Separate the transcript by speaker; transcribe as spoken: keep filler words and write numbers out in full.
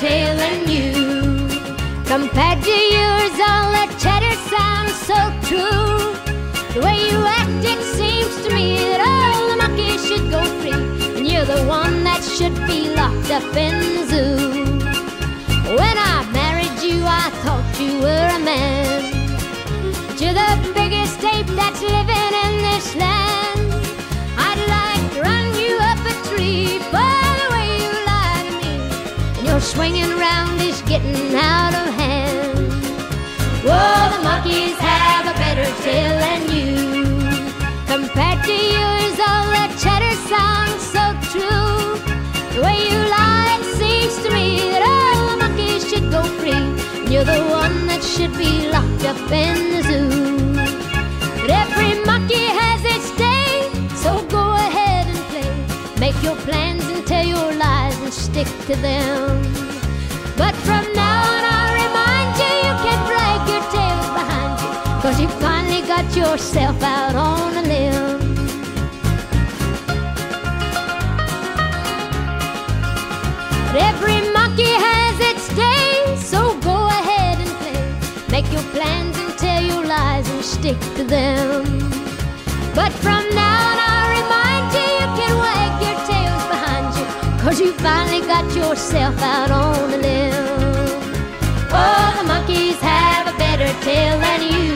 Speaker 1: tail than you. Compared to yours, all that chatter sounds so true. The way you act, it seems to me that all the monkeys should go free, and you're the one that should be locked up in the zoo. When I married you, I thought you were a man, but you're the biggest ape that's living in this land. I'd like to run you up a tree for the way you lie to me, and your swinging round is getting out of hand. Whoa, the monkeys have a better tail than you. Compared to yours, all that chatter sounds so true. The way you lie, it seems to me that all the monkeys should go free, and you're the one that should be locked up in the zoo. But every monkey has its day, so go ahead and play. Make your plans and tell your lies and stick to them. But from now on, I'll remind you, you can drag your tails behind you, 'cause you finally got yourself out on a limb. But every monkey has its day, so go ahead and play. Make your plans and tell your lies and stick to them. But from now on, I'll remind you, you can wag your tails behind you, 'cause you finally got yourself out on a limb. Oh, the monkeys have a better tail than you.